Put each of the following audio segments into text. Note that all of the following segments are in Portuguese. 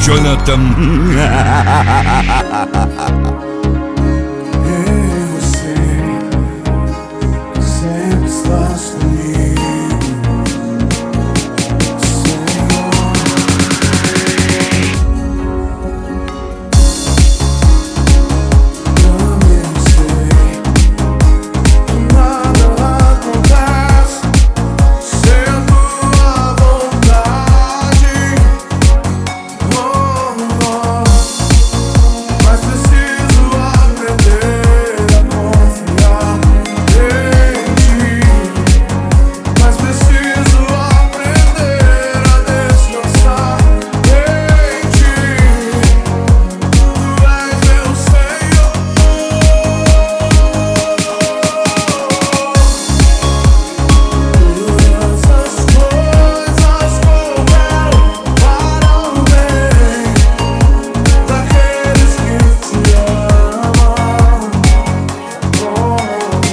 Jonathan. Você sempre estás comigo, Senhor. Também sei que nada acontece sem tua vontade. Mas preciso aprender a confiar em ti. Mas preciso aprender a descansar em ti. Tu és meu Senhor. Todas as coisas cooperam para o bem daqueles que te amam. Todas as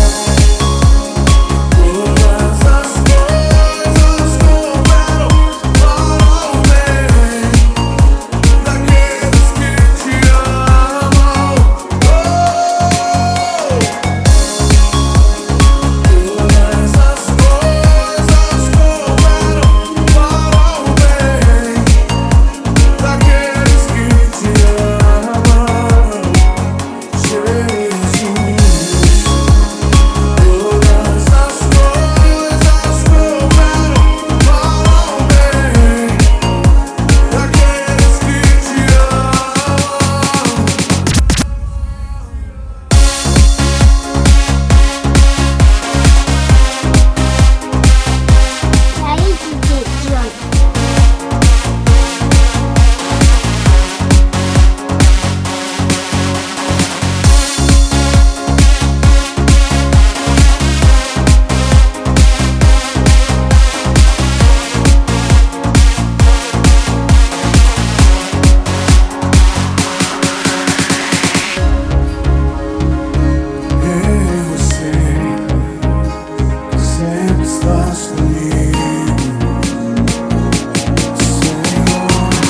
coisas cooperam para o bem daqueles que te amam. Todas as coisas cooperam para o bem daqueles que te amam, Jesus. Todas as coisas cooperam para o bem daqueles que te amam. Aí, DJ John. Eu sei que sempre estás comigo, Senhor.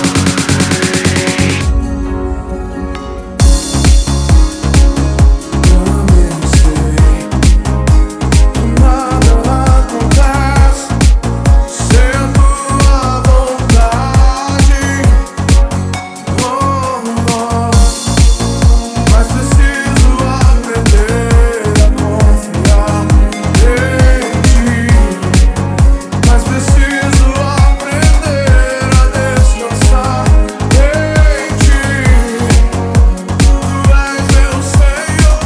Também sei que nada acontece sem tua vontade. Mas preciso aprender a confiar em ti. Mas preciso aprender a descansar em ti. Tu és meu Senhor.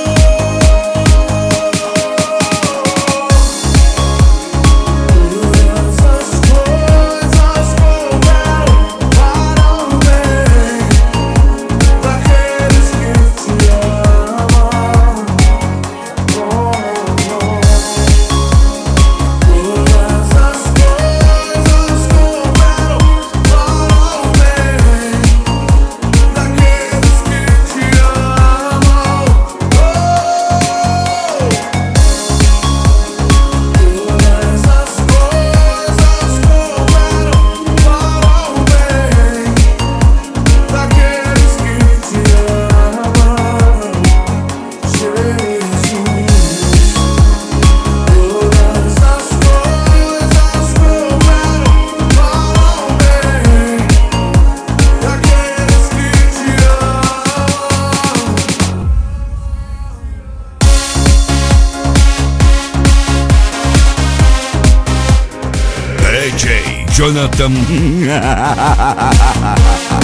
Todas as coisas cooperam para o bem daqueles que te amam. Todas as coisas cooperam para o bem daqueles que te amam. Todas as coisas cooperam para o bem daqueles que te amam, Jesus. Todas as coisas cooperam para o bem daqueles que te amam. DJ Jonathan.